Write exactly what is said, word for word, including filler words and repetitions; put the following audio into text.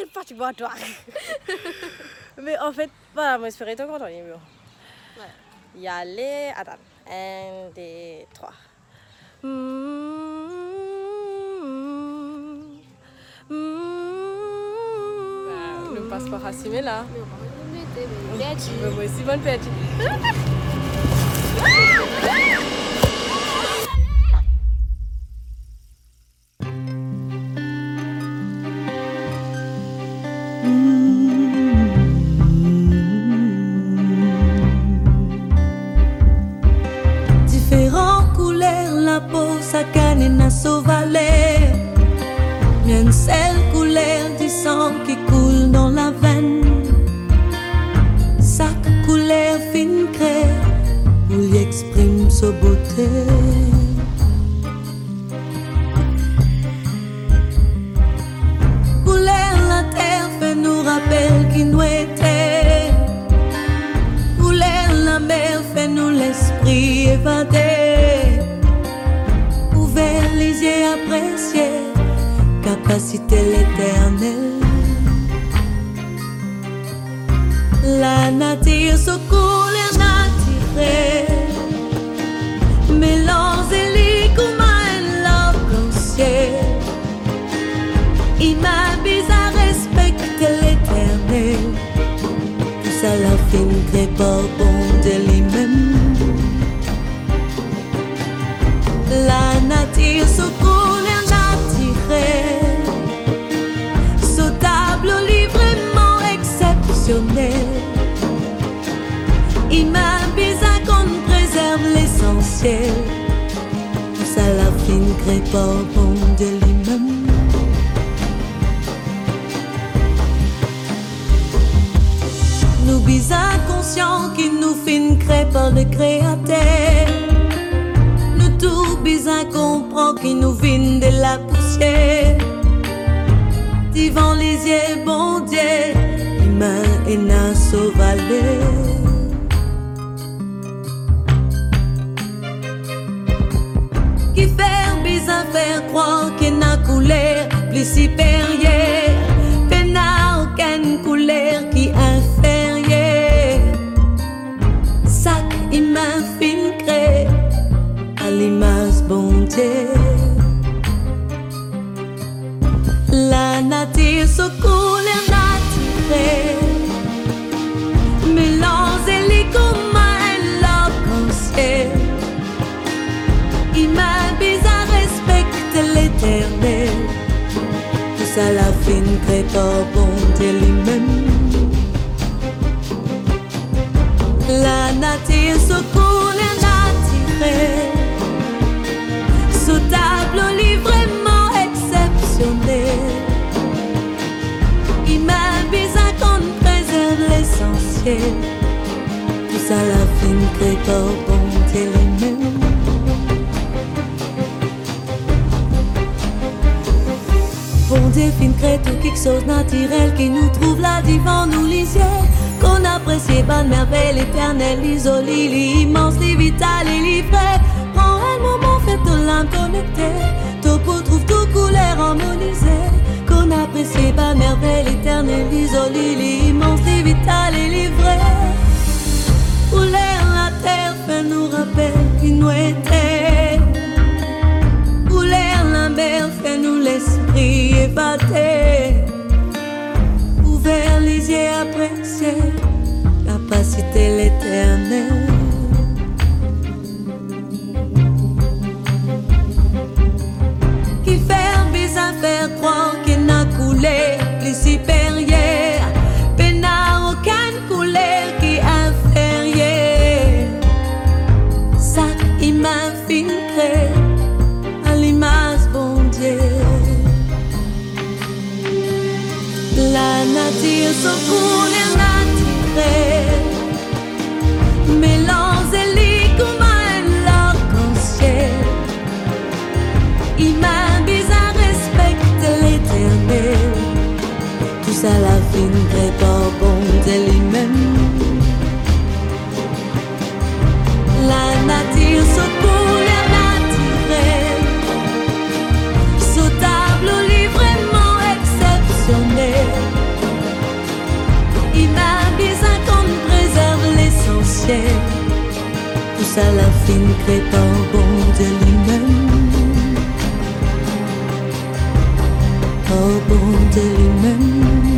c'est pas tu vois toi. Mais en fait, voilà, moi j'espérais encore dans les murs. Ouais. Y aller, attends. Un, deux, trois. Mm, mm, bah, le passeport assumé là. Mais moi aussi, bonne fête. Différentes couleurs, la peau, sa canne et na sauvalet. Une seule couleur du sang qui coule dans la veine. Chaque couleur fine crée où il exprime sa beauté. Couleur la terre fait nous rappelle qui nous était. Couleur la mer fait nous l'esprit évadé. Ouvert les yeux appréciés, capacité l'éternel. La nature se couleur naturelle, mélange les comme un l'arc-en-ciel. Il m'habille à respecter l'éternel. Tout ça la fin crée par bon de lui-même. La nature se couleur naturelle. Ce tableau est vraiment exceptionnel. Il m'habille à qu'on préserve l'essentiel. Tout ça la fin crée par bon de lui-même. Nous bizarres conscients qui nous fin créés par le créateur. Nous tout bizarres comprend qui nous vient de la poussière. Devant les yeux bon Dieu, humain et na sauvalet. Qui fait bizarre faire croire qu'il n'a couleur plus supérieure. Qu'il n'a aucune couleur qui inférieure. Chaque humain fin créé à l'image bon Dieu. La nature se couleur naturelle, mélange les comme un l'arc-en-ciel. Il m'habille à respecter l'éternel. Tout ça la fin crée par bon Dieu lui-même. La nature se couleur naturelle. Ce tableau est vraiment exceptionnel. Il m'habille à qu'on préserve l'essentiel. Tout ça la fin crée par bon Dieu lui-même. Bon Dieu fin crée tout quelque chose naturel qui nous trouve là devant nous les yeux. Qu'on apprécie pas de merveille éternelle, l'isolé, l'immense, vital et livré. Prends un moment, fais ton l'âme connectée. Tout pour trouve tout couleur harmonisée. Qu'on apprécie pas de merveille éternelle, l'isolé, l'immense, vital et livré. Couleur la terre fait nous rappelle qui nous était. Couleur la mer fait nous l'esprit évadé. Ouvert les yeux appréciés, capacité l'éternel. Qui fait bizarre faire croire qu'il n'a coulé plus supérieure. Qu'il n'a aucune couleur qui inférieure. Chaque humain fin créé à l'image bon Dieu. La nature se couleur naturelle, mélange les comme un l'arc-en-ciel. Il m'habille à respecter l'éternel. Tout ça la fin crée par bon Dieu lui-même. La nature se couleur naturelle. Ce tableau est vraiment exceptionnel. ça la fine crée par bon Dieu lui-même. Par bon Dieu lui-même.